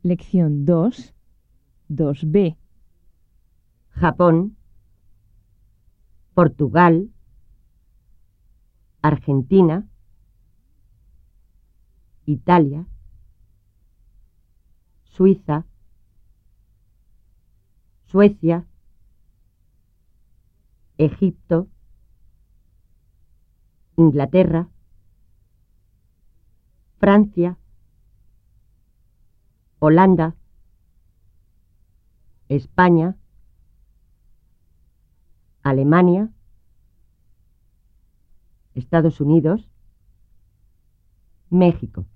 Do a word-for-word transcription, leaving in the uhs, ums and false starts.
Lección dos, dos be. Japón, Portugal, Argentina, Italia, Suiza, Suecia, Egipto, Inglaterra, Francia, Holanda, España, Alemania, Estados Unidos, México.